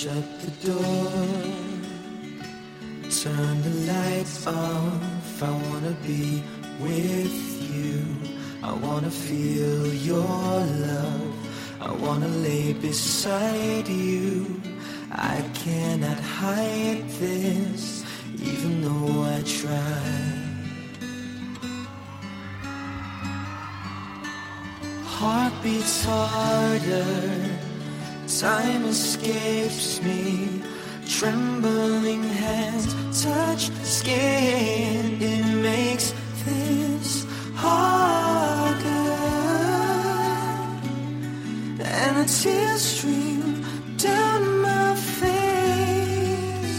shut the door, turn the lights off. I wanna be with you. I wanna feel your love. I wanna lay beside you. I cannot hide this, even though I try. Heart beats harder, time escapes me. Trembling hands touch skin, it makes this harder. And a tear stream down my face.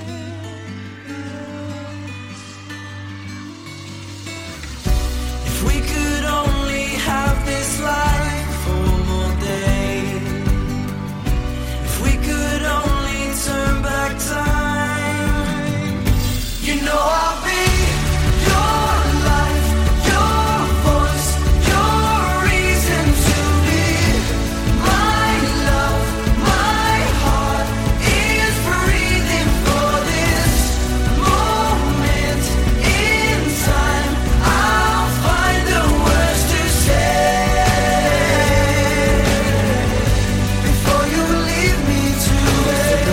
If we could only have this life for one more day, if we could only turn back time, you know I'll be your life, your voice, your reason to be. My love, my heart is breathing for this moment in time. I'll find the words to say before you leave me to wait.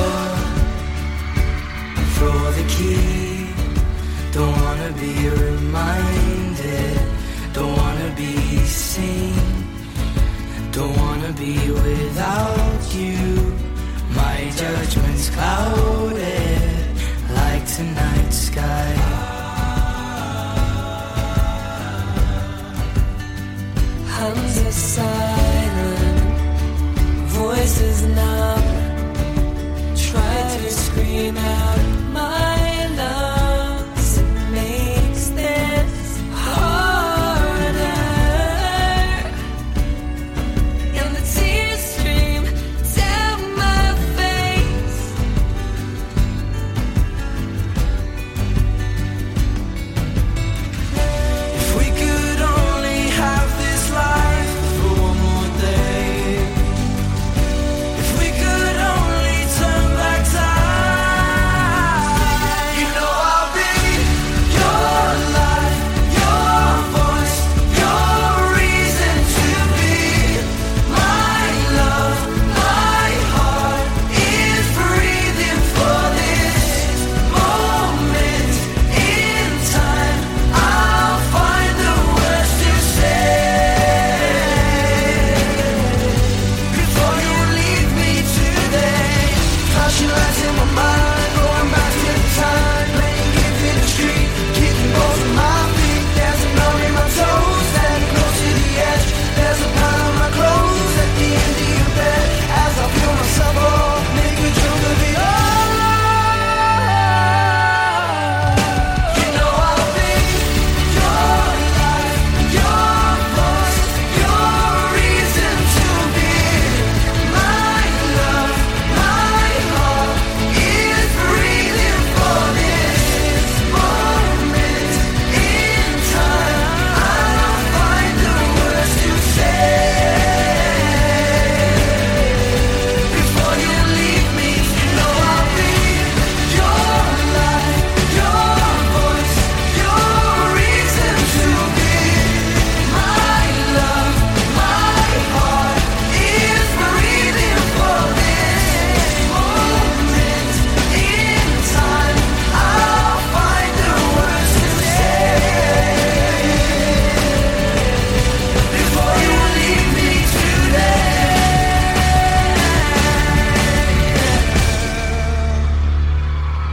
Throw the key, don't wanna be reminded, don't wanna be seen, don't wanna be without you. My judgment's clouded.